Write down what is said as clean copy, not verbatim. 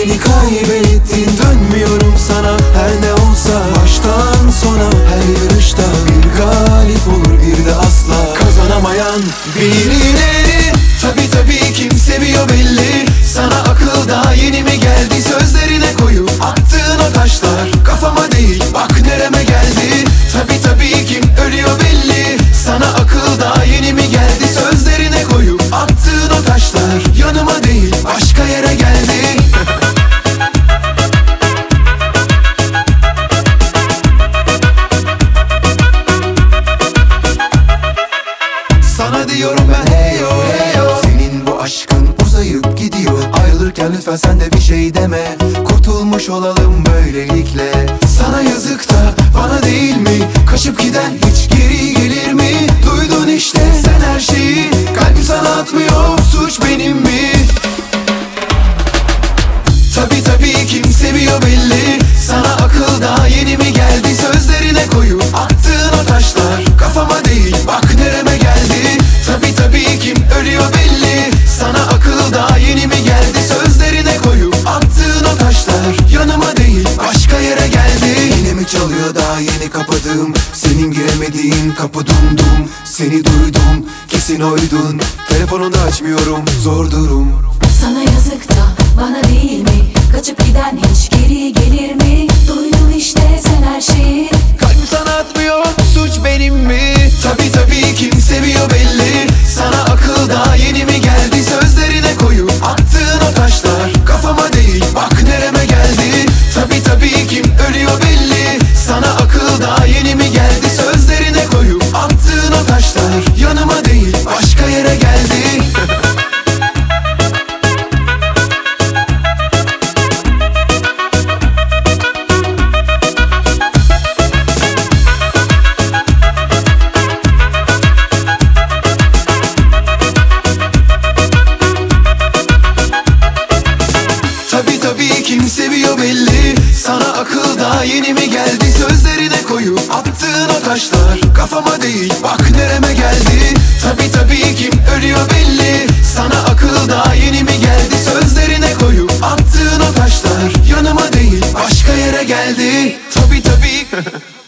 beni kaybettin. Dönmüyorum sana her ne olsa, baştan sona her yarışta bir galip olur bir de asla kazanamayan birileri. Tabii kim seviyor belli. Sana akıl daha yeni mi geldi? Sözlerine koyup attığın o taşlar kafama değil bak nereme geldi. Tabii kim ölüyor belli. Sana akıl daha yeni mi geldi? Sözlerine koyup attığın o taşlar yanıma değil başka yere geldi. Sana diyorum ben heyo heyo, senin bu aşkın uzayıp gidiyor. Ayrılırken lütfen sen de bir şey deme, kurtulmuş olalım böylelikle. Sana yazık da bana değil mi? Kaçıp giden hiç geri gelir mi? Duydun işte sen her şeyi, kalbim sana atmıyor, suç benim mi? Tabii kim seviyor belli. Sana akıl daha yeni mi geldi? Sözlerine koyup attığın o taşlar kafama değil bak nereme geldi. Tabii kim ölüyor belli. Sana akıl daha yeni mi geldi? Sözlerine koyup attığın o taşlar yanıma değil başka yere geldi. Yine mi çalıyor daha yeni kapadığım, senin giremediğin kapı dumdum. Seni duydum kesin oydun, telefonunu açmıyorum zor durum. Sana yazık da bana değil mi? Kaçıp giden hiç geri gelir mi? Duydun işte sen her şeyi, kalbim sana atmıyor, suç benim mi? Tabii kim seviyor belli. Sana akıl daha yeni mi geldi? Sözlerine koyup attığın o taşlar kafama değil bak nereme geldi. Tabii kim ölüyor belli. Sana akıl daha yeni mi geldi? Sözlerine koyup attığın o taşlar yanıma değil başka yere geldi. Tabii kim seviyor belli. Sana akıl daha yeni mi geldi? Sözlerine koyup attığın o taşlar kafama değil bak nereme geldi. Tabii kim ölüyor belli. Sana akıl daha yeni mi geldi? Sözlerine koyup attığın o taşlar yanıma değil başka yere geldi. Tabii